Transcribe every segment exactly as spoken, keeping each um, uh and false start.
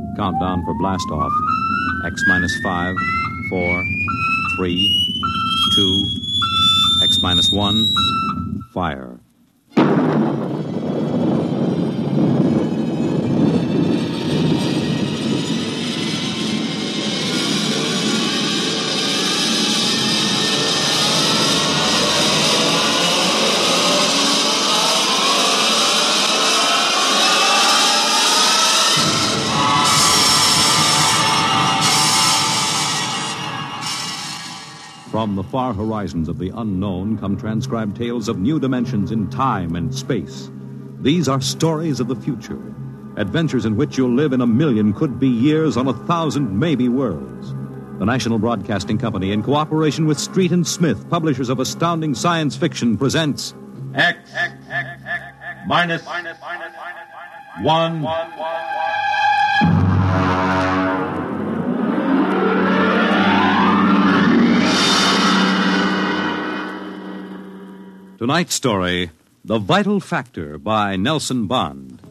Countdown for blast off. X minus five, four, three, two, X minus one, fire. From the far horizons of the unknown come transcribed tales of new dimensions in time and space. These are stories of the future, adventures in which you'll live in a million could-be years on a thousand maybe worlds. The National Broadcasting Company, in cooperation with Street and Smith, publishers of astounding science fiction, presents X, X, X, X, X minus, minus, minus, one. one, one. Tonight's story, The Vital Factor by Nelson Bond.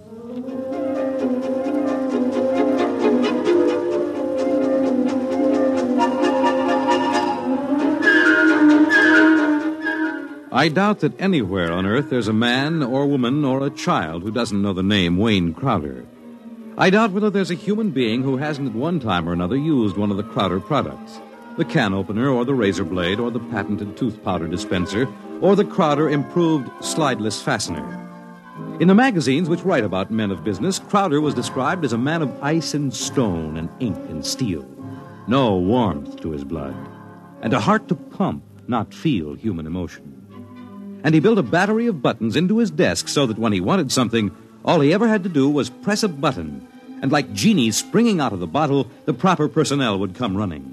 I doubt that anywhere on Earth there's a man or woman or a child who doesn't know the name Wayne Crowder. I doubt whether there's a human being who hasn't at one time or another used one of the Crowder products. The can opener or the razor blade or the patented tooth powder dispenser or the Crowder improved slideless fastener. In the magazines which write about men of business, Crowder was described as a man of ice and stone and ink and steel. No warmth to his blood. And a heart to pump, not feel human emotion. And he built a battery of buttons into his desk so that when he wanted something, all he ever had to do was press a button. And like genies springing out of the bottle, the proper personnel would come running.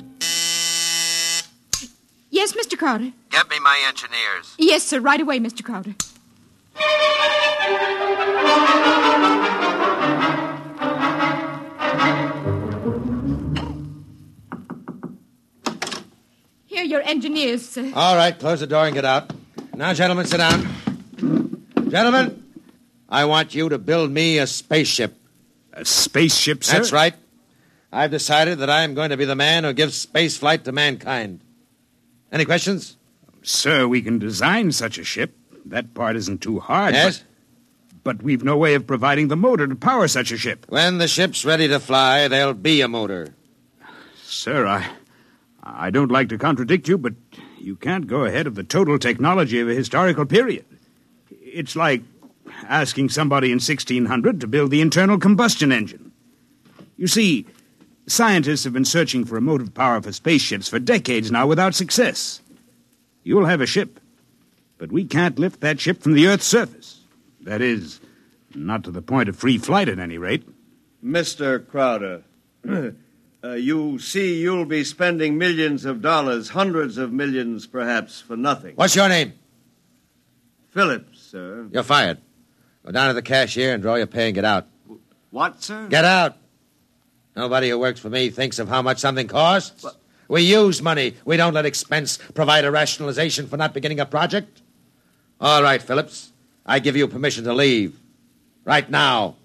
Yes, Mister Crowder? Get me my engineers. Yes, sir. Right away, Mister Crowder. Here are your engineers, sir. All right, close the door and get out. Now, gentlemen, sit down. Gentlemen, I want you to build me a spaceship. A spaceship, sir? That's right. I've decided that I am going to be the man who gives space flight to mankind. Any questions? Sir, we can design such a ship. That part isn't too hard. Yes? But, but we've no way of providing the motor to power such a ship. When the ship's ready to fly, there'll be a motor. Sir, I, I don't like to contradict you, but you can't go ahead of the total technology of a historical period. It's like asking somebody in sixteen hundred to build the internal combustion engine. You see, scientists have been searching for a motive power for spaceships for decades now without success. You'll have a ship, but we can't lift that ship from the Earth's surface. That is, not to the point of free flight at any rate. Mister Crowder, uh, you see you'll be spending millions of dollars, hundreds of millions perhaps, for nothing. What's your name? Phillips, sir. You're fired. Go down to the cashier and draw your pay and get out. What, sir? Get out. Nobody who works for me thinks of how much something costs. What? We use money. We don't let expense provide a rationalization for not beginning a project. All right, Phillips. I give you permission to leave. Right now.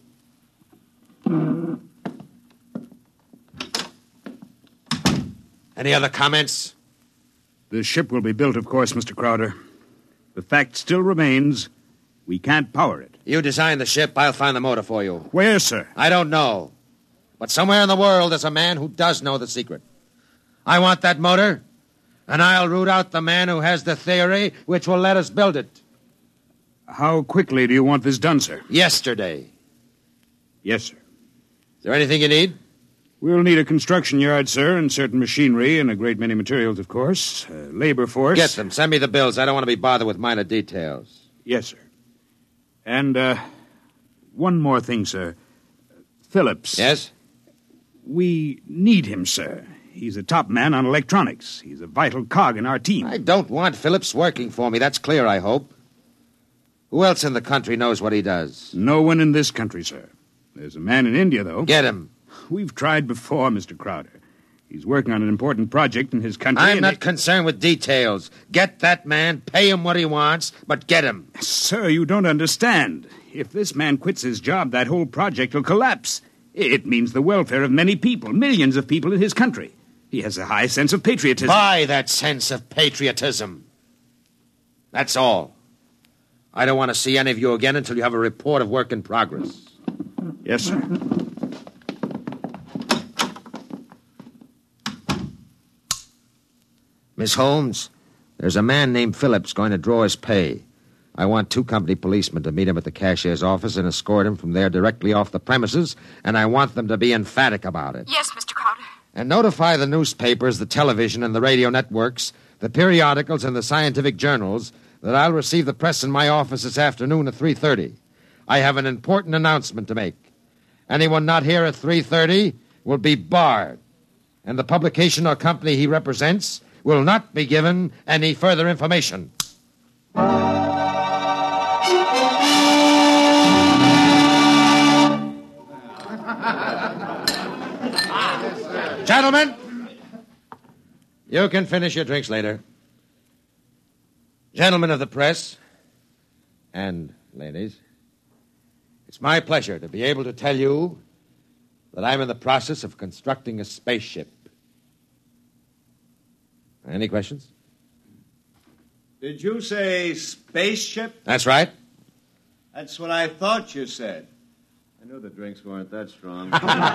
Any other comments? The ship will be built, of course, Mister Crowder. The fact still remains, we can't power it. You design the ship, I'll find the motor for you. Where, sir? I don't know. But somewhere in the world there's a man who does know the secret. I want that motor, and I'll root out the man who has the theory which will let us build it. How quickly do you want this done, sir? Yesterday. Yes, sir. Is there anything you need? We'll need a construction yard, sir, and certain machinery and a great many materials, of course. Uh, labor force. Get them. Send me the bills. I don't want to be bothered with minor details. Yes, sir. And, uh, one more thing, sir. Phillips. Yes? We need him, sir. He's a top man on electronics. He's a vital cog in our team. I don't want Phillips working for me. That's clear, I hope. Who else in the country knows what he does? No one in this country, sir. There's a man in India, though. Get him. We've tried before, Mister Crowder. He's working on an important project in his country. I'm not it... concerned with details. Get that man, pay him what he wants, but get him. Sir, you don't understand. If this man quits his job, that whole project will collapse. It means the welfare of many people, millions of people in his country. He has a high sense of patriotism. Buy that sense of patriotism. That's all. I don't want to see any of you again until you have a report of work in progress. Yes, sir. Miss Holmes, there's a man named Phillips going to draw his pay. I want two company policemen to meet him at the cashier's office and escort him from there directly off the premises, and I want them to be emphatic about it. Yes, Mister Crowder. And notify the newspapers, the television, and the radio networks, the periodicals, and the scientific journals that I'll receive the press in my office this afternoon at three thirty. I have an important announcement to make. Anyone not here at three thirty will be barred, and the publication or company he represents will not be given any further information. Gentlemen, you can finish your drinks later. Gentlemen of the press, and ladies, it's my pleasure to be able to tell you that I'm in the process of constructing a spaceship. Any questions? Did you say spaceship? That's right. That's what I thought you said. I knew the drinks weren't that strong.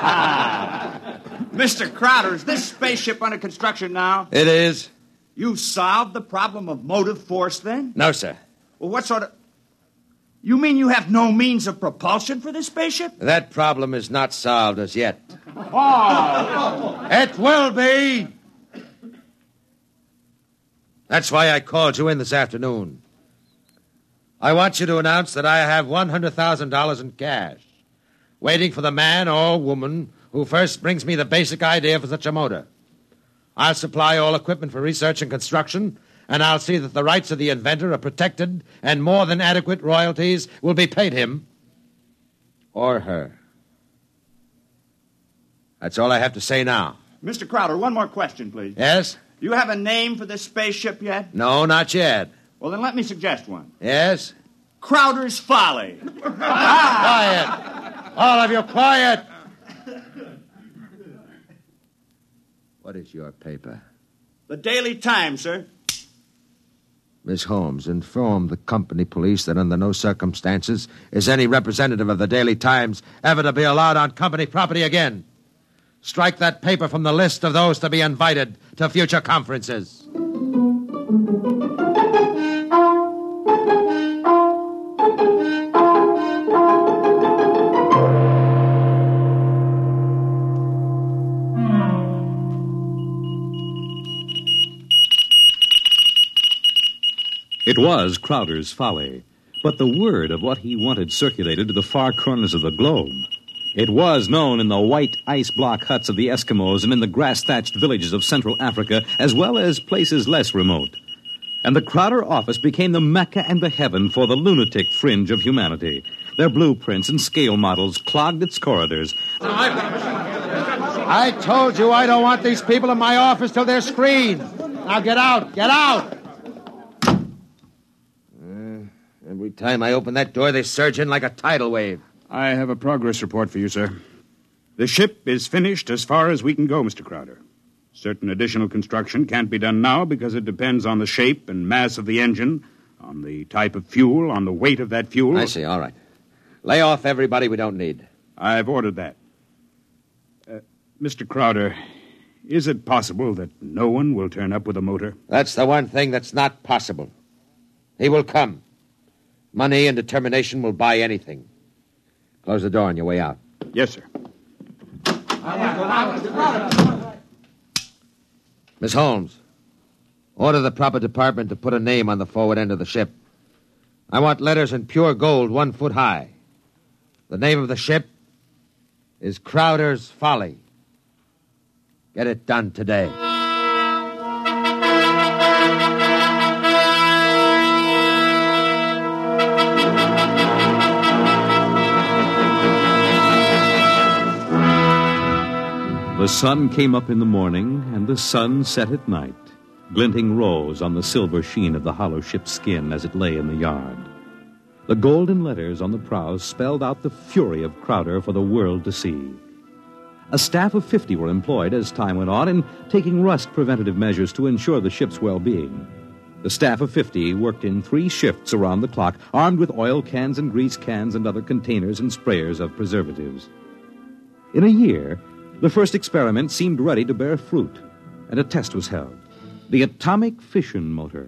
Mister Crowder, is this spaceship under construction now? It is. You solved the problem of motive force, then? No, sir. Well, what sort of... You mean you have no means of propulsion for this spaceship? That problem is not solved as yet. Oh! It will be! That's why I called you in this afternoon. I want you to announce that I have one hundred thousand dollars in cash, waiting for the man or woman who first brings me the basic idea for such a motor. I'll supply all equipment for research and construction, and I'll see that the rights of the inventor are protected and more than adequate royalties will be paid him or her. That's all I have to say now. Mister Crowder, one more question, please. Yes? Do you have a name for this spaceship yet? No, not yet. Well, then let me suggest one. Yes? Crowder's Folly. Quiet! All of you, quiet! What is your paper? The Daily Times, sir. Miss Holmes, inform the company police that under no circumstances is any representative of the Daily Times ever to be allowed on company property again. Strike that paper from the list of those to be invited to future conferences. It was Crowder's Folly, but the word of what he wanted circulated to the far corners of the globe. It was known in the white ice block huts of the Eskimos and in the grass-thatched villages of Central Africa, as well as places less remote. And the Crowder office became the Mecca and the heaven for the lunatic fringe of humanity. Their blueprints and scale models clogged its corridors. I told you I don't want these people in my office till they're screened. Now get out, get out! Uh, every time I open that door, they surge in like a tidal wave. I have a progress report for you, sir. The ship is finished as far as we can go, Mister Crowder. Certain additional construction can't be done now because it depends on the shape and mass of the engine, on the type of fuel, on the weight of that fuel. I see, all right. Lay off everybody we don't need. I've ordered that. Uh, Mister Crowder, is it possible that no one will turn up with a motor? That's the one thing that's not possible. He will come. Money and determination will buy anything. Close the door on your way out. Yes, sir. Miss Holmes, order the proper department to put a name on the forward end of the ship. I want letters in pure gold one foot high. The name of the ship is Crowder's Folly. Get it done today. The sun came up in the morning, and the sun set at night, glinting rose on the silver sheen of the hollow ship's skin as it lay in the yard. The golden letters on the prow spelled out the fury of Crowder for the world to see. A staff of fifty were employed as time went on in taking rust preventative measures to ensure the ship's well-being. The staff of fifty worked in three shifts around the clock, armed with oil cans and grease cans and other containers and sprayers of preservatives. In a year, the first experiment seemed ready to bear fruit, and a test was held. The atomic fission motor.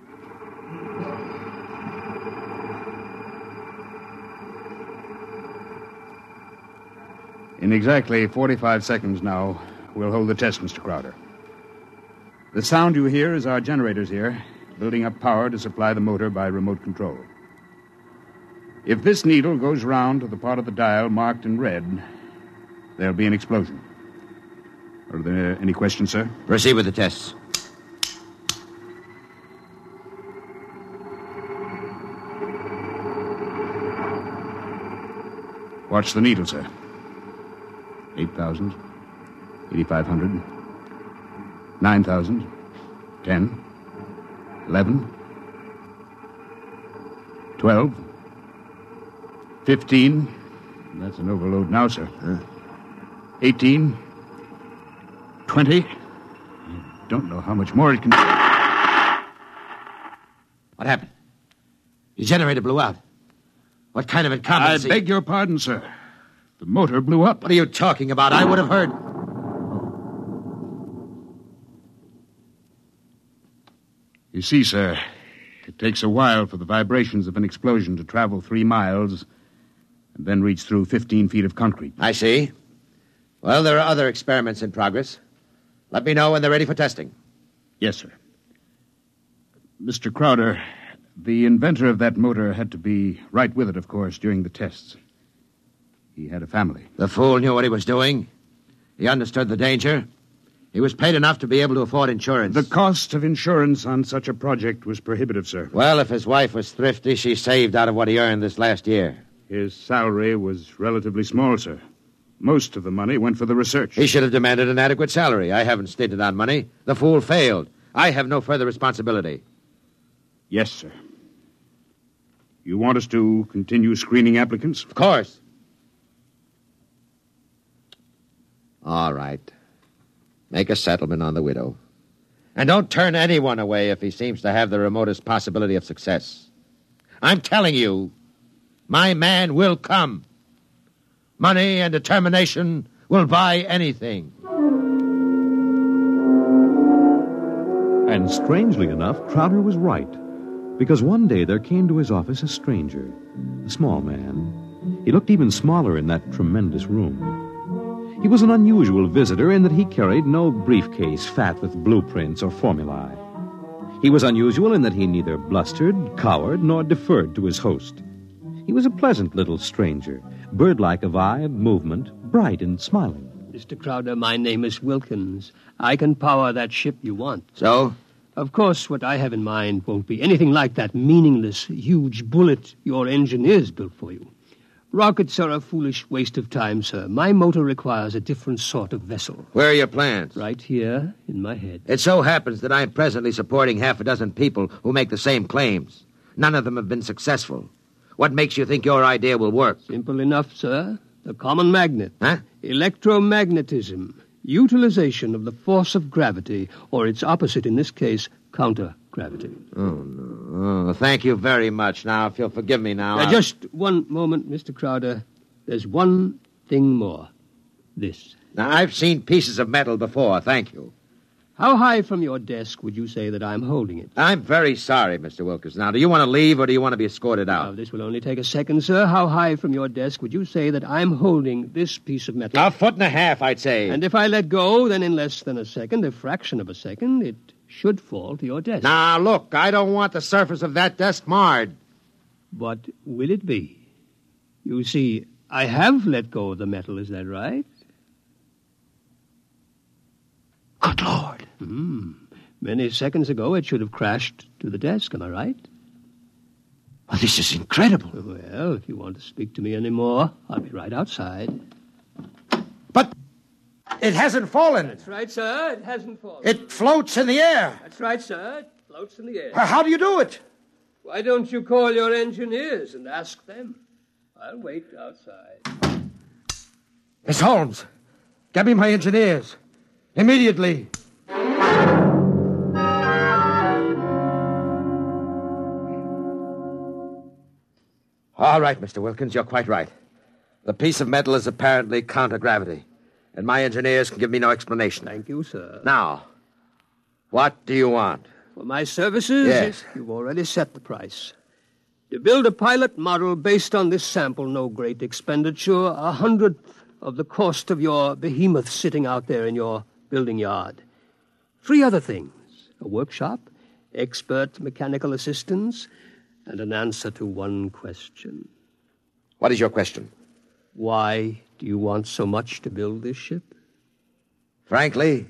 In exactly forty-five seconds now, we'll hold the test, Mister Crowder. The sound you hear is our generators here, building up power to supply the motor by remote control. If this needle goes round to the part of the dial marked in red, there'll be an explosion. Are there any questions, sir? Proceed with the tests. Watch the needle, sir. eight thousand, eighty-five hundred, nine thousand, ten, eleven, twelve, fifteen. That's an overload now, sir. Huh? eighteen, twenty. I don't know how much more it can... What happened? The generator blew out. What kind of I incompetency? beg your pardon, sir. The motor blew up. What are you talking about? I would have heard... You see, sir, it takes a while for the vibrations of an explosion to travel three miles and then reach through fifteen feet of concrete. I see. Well, there are other experiments in progress. Let me know when they're ready for testing. Yes, sir. Mister Crowder, the inventor of that motor had to be right with it, of course, during the tests. He had a family. The fool knew what he was doing. He understood the danger. He was paid enough to be able to afford insurance. The cost of insurance on such a project was prohibitive, sir. Well, if his wife was thrifty, she saved out of what he earned this last year. His salary was relatively small, sir. Most of the money went for the research. He should have demanded an adequate salary. I haven't stated on money. The fool failed. I have no further responsibility. Yes, sir. You want us to continue screening applicants? Of course. All right. Make a settlement on the widow. And don't turn anyone away if he seems to have the remotest possibility of success. I'm telling you, my man will come. Money and determination will buy anything. And strangely enough, Crowder was right. Because one day there came to his office a stranger, a small man. He looked even smaller in that tremendous room. He was an unusual visitor in that he carried no briefcase fat with blueprints or formulae. He was unusual in that he neither blustered, cowered, nor deferred to his host. He was a pleasant little stranger, bird-like of eye, movement, bright and smiling. Mister Crowder, my name is Wilkins. I can power that ship you want. So? Of course, what I have in mind won't be anything like that meaningless, huge bullet your engineers built for you. Rockets are a foolish waste of time, sir. My motor requires a different sort of vessel. Where are your plans? Right here in my head. It so happens that I'm presently supporting half a dozen people who make the same claims. None of them have been successful. What makes you think your idea will work? Simple enough, sir. The common magnet. Huh? Electromagnetism. Utilization of the force of gravity, or its opposite in this case, counter-gravity. Oh, no. Oh, thank you very much. Now, if you'll forgive me now... Now, I'll... just one moment, Mister Crowder. There's one thing more. This. Now, I've seen pieces of metal before, thank you. How high from your desk would you say that I'm holding it? I'm very sorry, Mister Wilkins. Now, do you want to leave or do you want to be escorted out? Now, this will only take a second, sir. How high from your desk would you say that I'm holding this piece of metal? A foot and a half, I'd say. And if I let go, then in less than a second, a fraction of a second, it should fall to your desk. Now, look, I don't want the surface of that desk marred. What will it be? You see, I have let go of the metal, is that right? Good Lord. Hmm. Many seconds ago, it should have crashed to the desk, am I right? Well, this is incredible. Well, if you want to speak to me anymore, I'll be right outside. But it hasn't fallen. That's right, sir. It hasn't fallen. It floats in the air. That's right, sir. It floats in the air. How do you do it? Why don't you call your engineers and ask them? I'll wait outside. Miss Holmes, Get me my engineers. Immediately. All right, Mister Wilkins, you're quite right. The piece of metal is apparently counter-gravity, and my engineers can give me no explanation. Thank you, sir. Now, what do you want? For my services? Yes. You've already set the price. To build a pilot model based on this sample, no great expenditure, a hundredth of the cost of your behemoth sitting out there in your building yard. Three other things: a workshop, expert mechanical assistance, and an answer to one question. What is your question? Why do you want so much to build this ship? Frankly,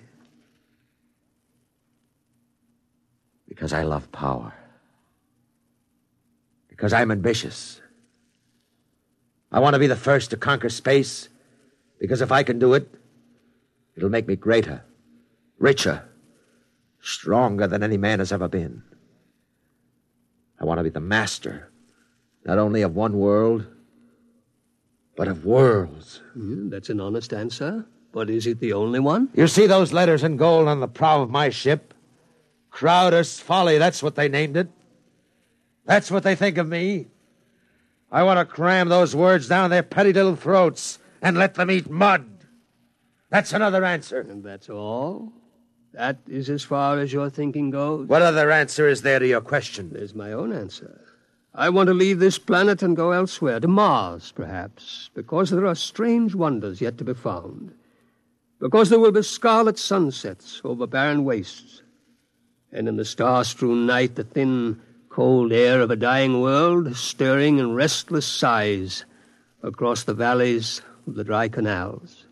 because I love power. Because I'm ambitious. I want to be the first to conquer space, because if I can do it, it'll make me greater, richer, stronger than any man has ever been. I want to be the master, not only of one world, but of worlds. Mm, that's an honest answer. But is it the only one? You see those letters in gold on the prow of my ship? Crowder's Folly, that's what they named it. That's what they think of me. I want to cram those words down their petty little throats and let them eat mud. That's another answer. And that's all? That is as far as your thinking goes? What other answer is there to your question? There's my own answer. I want to leave this planet and go elsewhere, to Mars, perhaps, because there are strange wonders yet to be found. Because there will be scarlet sunsets over barren wastes. And in the star-strewn night, the thin, cold air of a dying world stirring in restless sighs across the valleys of the dry canals.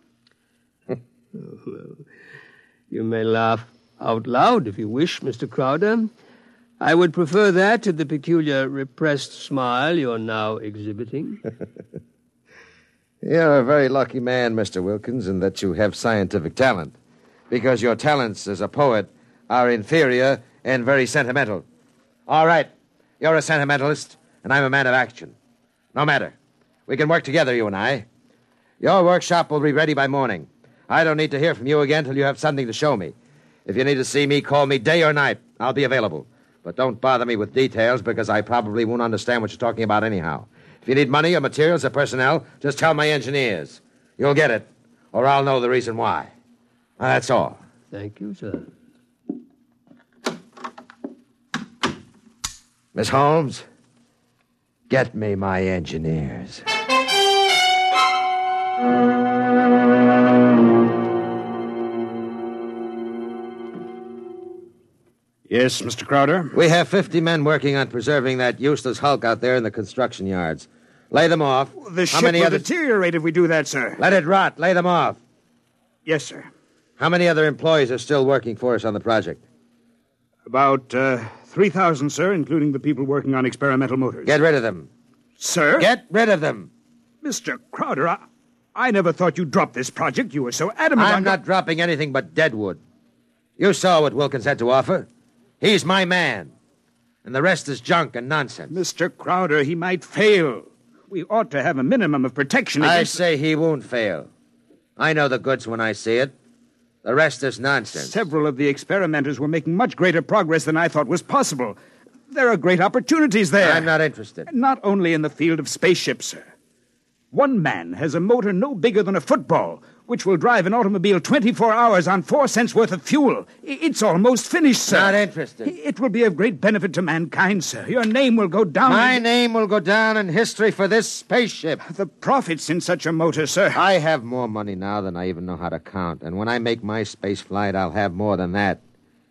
You may laugh out loud if you wish, Mister Crowder. I would prefer that to the peculiar repressed smile you're now exhibiting. You're a very lucky man, Mister Wilkins, in that you have scientific talent, because your talents as a poet are inferior and very sentimental. All right, you're a sentimentalist, and I'm a man of action. No matter. We can work together, you and I. Your workshop will be ready by morning. I don't need to hear from you again till you have something to show me. If you need to see me, call me day or night. I'll be available. But don't bother me with details, because I probably won't understand what you're talking about anyhow. If you need money or materials or personnel, just tell my engineers. You'll get it, or I'll know the reason why. Now, that's all. Thank you, sir. Miss Holmes, get me my engineers. Yes, Mister Crowder? We have fifty men working on preserving that useless hulk out there in the construction yards. Lay them off. The How ship many will other... deteriorate if we do that, sir. Let it rot. Lay them off. Yes, sir. How many other employees are still working for us on the project? About uh, three thousand, sir, including the people working on experimental motors. Get rid of them. Sir? Get rid of them. Mister Crowder, I, I never thought you'd drop this project. You were so adamant I'm on... not dropping anything but deadwood. You saw what Wilkins had to offer. He's my man. And the rest is junk and nonsense. Mister Crowder, he might fail. We ought to have a minimum of protection against... I say he won't fail. I know the goods when I see it. The rest is nonsense. Several of the experimenters were making much greater progress than I thought was possible. There are great opportunities there. I'm not interested. Not only in the field of spaceships, sir. One man has a motor no bigger than a football, which will drive an automobile twenty-four hours on four cents worth of fuel. It's almost finished, sir. Not interested. It will be of great benefit to mankind, sir. Your name will go down... My in... name will go down in history for this spaceship. The profits in such a motor, sir. I have more money now than I even know how to count. And when I make my space flight, I'll have more than that.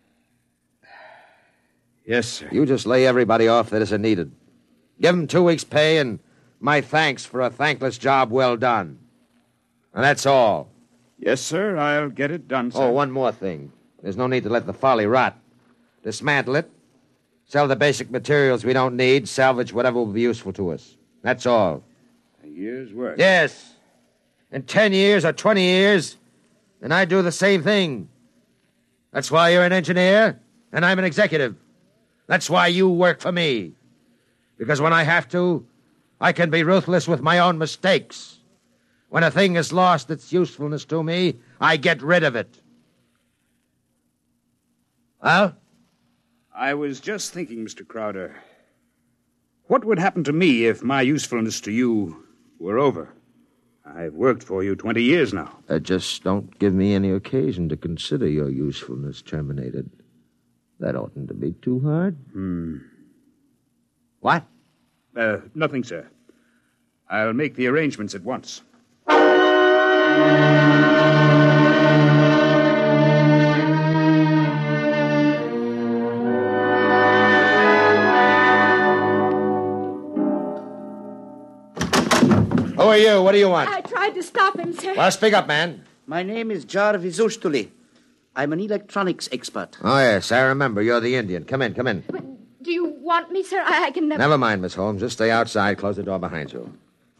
Yes, sir. You just lay everybody off that isn't needed. Give them two weeks' pay and my thanks for a thankless job well done. And that's all. Yes, sir. I'll get it done, sir. Oh, one more thing. There's no need to let the folly rot. Dismantle it. Sell the basic materials we don't need. Salvage whatever will be useful to us. That's all. A year's work. Yes. In ten years or twenty years, and I do the same thing. That's why you're an engineer, and I'm an executive. That's why you work for me. Because when I have to, I can be ruthless with my own mistakes. When a thing has lost its usefulness to me, I get rid of it. Well? I was just thinking, Mister Crowder, what would happen to me if my usefulness to you were over? I've worked for you twenty years now. Uh, just don't give me any occasion to consider your usefulness terminated. That oughtn't to be too hard. Hmm. What? Uh, nothing, sir. I'll make the arrangements at once. Who are you? What do you want? I tried to stop him, sir. Well, speak up, man. My name is Jarvis Ustuli. I'm an electronics expert. Oh, yes, I remember. You're the Indian. Come in, come in. But do you want me, sir? I, I can never... Never mind, Miss Holmes. Just stay outside. Close the door behind you.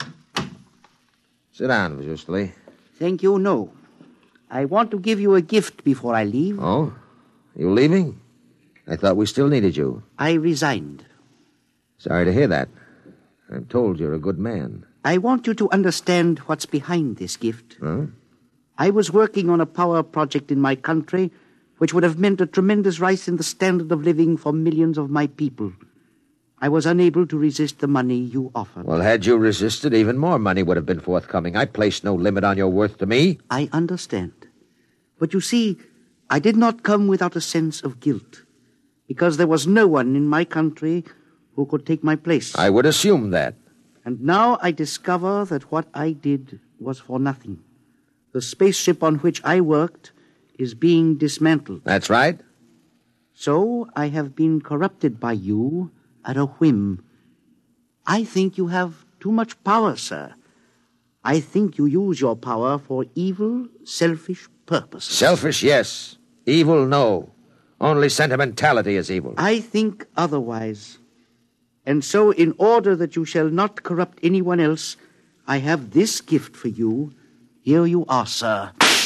Sit down, Miss Ustuli. Thank you, no. I want to give you a gift before I leave. Oh? You leaving? I thought we still needed you. I resigned. Sorry to hear that. I'm told you're a good man. I want you to understand what's behind this gift. Huh? I was working on a power project in my country which would have meant a tremendous rise in the standard of living for millions of my people. I was unable to resist the money you offered. Well, had you resisted, even more money would have been forthcoming. I placed no limit on your worth to me. I understand. But you see, I did not come without a sense of guilt, because there was no one in my country who could take my place. I would assume that. And now I discover that what I did was for nothing. The spaceship on which I worked is being dismantled. That's right. So I have been corrupted by you at a whim. I think you have too much power, sir. I think you use your power for evil, selfish purposes. Selfish, yes. Evil, no. Only sentimentality is evil. I think otherwise. And so, in order that you shall not corrupt anyone else, I have this gift for you. Here you are, sir.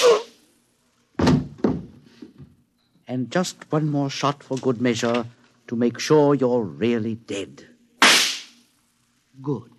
And just one more shot for good measure to make sure you're really dead. Good.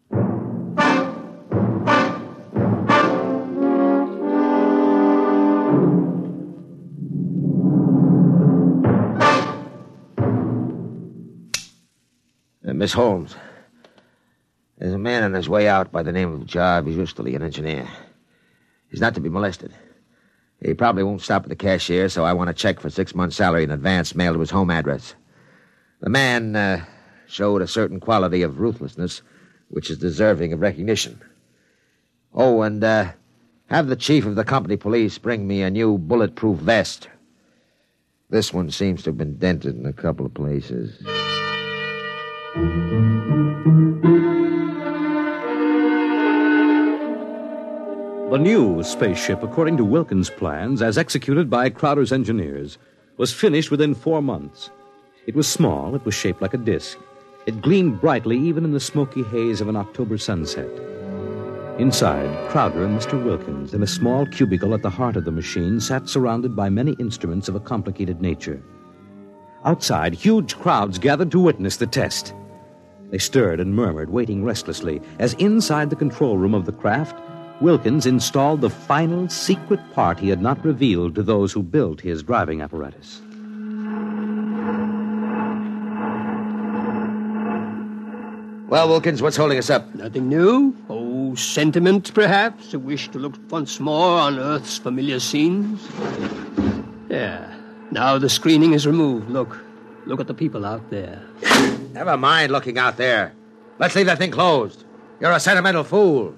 Uh, Miss Holmes, there's a man on his way out by the name of Jarvis Ustuli, an engineer. He's not to be molested. He probably won't stop at the cashier, so I want a check for six months' salary in advance mailed to his home address. The man uh, showed a certain quality of ruthlessness which is deserving of recognition. Oh, and uh, have the chief of the company police bring me a new bulletproof vest. This one seems to have been dented in a couple of places. The new spaceship, according to Wilkins' plans, as executed by Crowder's engineers, was finished within four months. It was small, it was shaped like a disc. It gleamed brightly even in the smoky haze of an October sunset. Inside, Crowder and Mister Wilkins, in a small cubicle at the heart of the machine, sat surrounded by many instruments of a complicated nature. Outside, huge crowds gathered to witness the test. They stirred and murmured, waiting restlessly, as inside the control room of the craft, Wilkins installed the final secret part he had not revealed to those who built his driving apparatus. Well, Wilkins, what's holding us up? Nothing new? Oh, sentiment, perhaps? A wish to look once more on Earth's familiar scenes? There. Now the screening is removed. Look. Look at the people out there. Never mind looking out there. Let's leave that thing closed. You're a sentimental fool.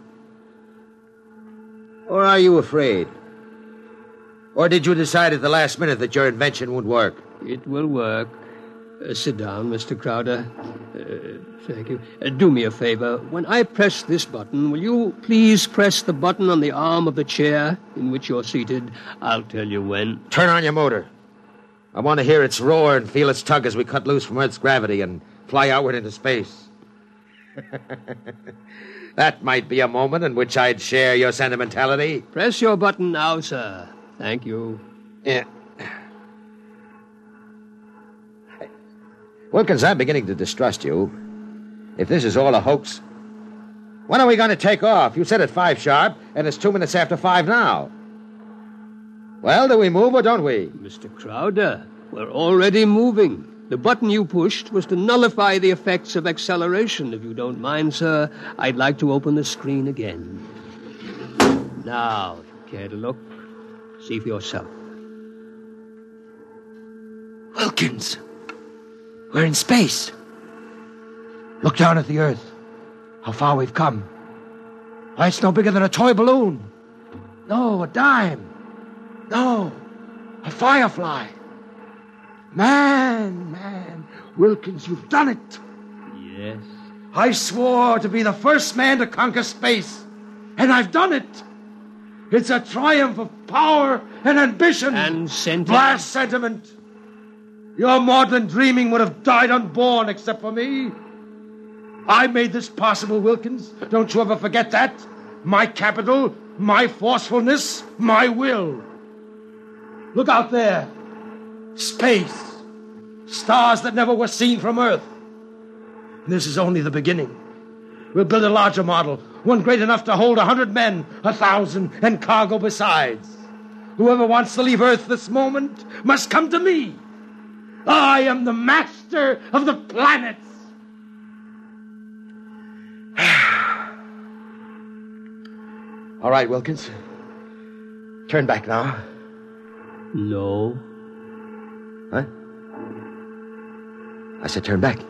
Or are you afraid? Or did you decide at the last minute that your invention would work? It will work. Uh, sit down, Mister Crowder. Uh, thank you. Uh, do me a favor. When I press this button, will you please press the button on the arm of the chair in which you're seated? I'll tell you when. Turn on your motor. I want to hear its roar and feel its tug as we cut loose from Earth's gravity and fly outward into space. That might be a moment in which I'd share your sentimentality. Press your button now, sir. Thank you. Yeah. Wilkins, I'm beginning to distrust you. If this is all a hoax, when are we going to take off? You said at five sharp, and it's two minutes after five now. Well, do we move or don't we? Mister Crowder, we're already moving. The button you pushed was to nullify the effects of acceleration. If you don't mind, sir, I'd like to open the screen again. Now, if you care to look, see for yourself. Wilkins, we're in space. Look down at the Earth. How far we've come. Why, it's no bigger than a toy balloon. No, a dime. No, a firefly. Man, man, Wilkins, you've done it. Yes. I swore to be the first man to conquer space, and I've done it. It's a triumph of power and ambition. And sentiment. Blast sentiment. Your maudlin dreaming would have died unborn except for me. I made this possible, Wilkins. Don't you ever forget that. My capital, my forcefulness, my will. Look out there. Space. Stars that never were seen from Earth. And this is only the beginning. We'll build a larger model, one great enough to hold a hundred men, a thousand, and cargo besides. Whoever wants to leave Earth this moment must come to me. I am the master of the planets. All right, Wilkins. Turn back now. No. Huh? I said turn back.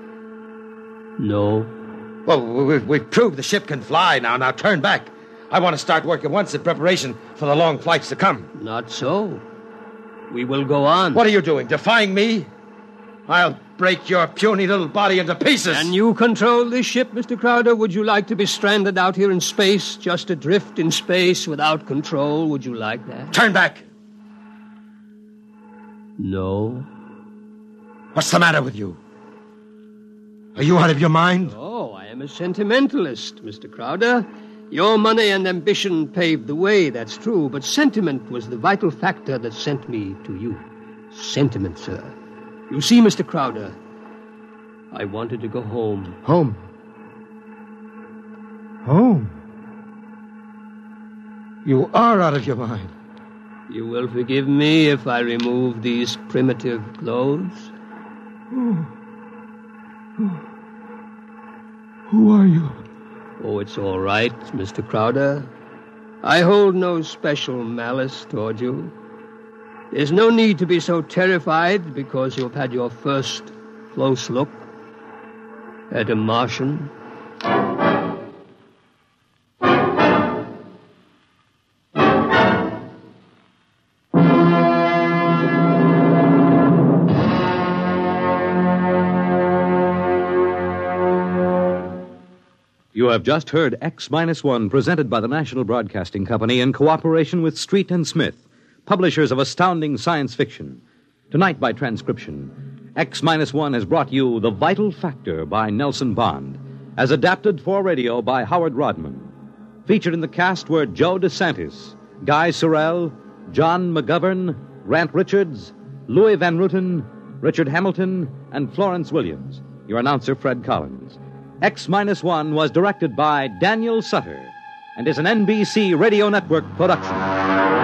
No. Well, we've, we've proved the ship can fly now. Now turn back. I want to start work at once in preparation for the long flights to come. Not so. We will go on. What are you doing, defying me? I'll break your puny little body into pieces. Can you control this ship, Mister Crowder? Would you like to be stranded out here in space, just adrift in space without control? Would you like that? Turn back. No. What's the matter with you? Are you out of your mind? Oh, I am a sentimentalist, Mister Crowder. Your money and ambition paved the way, that's true, but sentiment was the vital factor that sent me to you. Sentiment, sir. You see, Mister Crowder, I wanted to go home. Home? Home? You are out of your mind. You will forgive me if I remove these primitive clothes? Oh. Oh. Who are you? Oh, it's all right, Mister Crowder. I hold no special malice toward you. There's no need to be so terrified because you've had your first close look at a Martian. You have just heard X Minus One, presented by the National Broadcasting Company in cooperation with Street and Smith, publishers of astounding science fiction. Tonight, by transcription, X Minus One has brought you The Vital Factor by Nelson Bond, as adapted for radio by Howard Rodman. Featured in the cast were Joe DeSantis, Guy Sorrell, John McGovern, Grant Richards, Louis Van Ruten, Richard Hamilton, and Florence Williams. Your announcer, Fred Collins. X Minus One was directed by Daniel Sutter and is an N B C Radio Network production.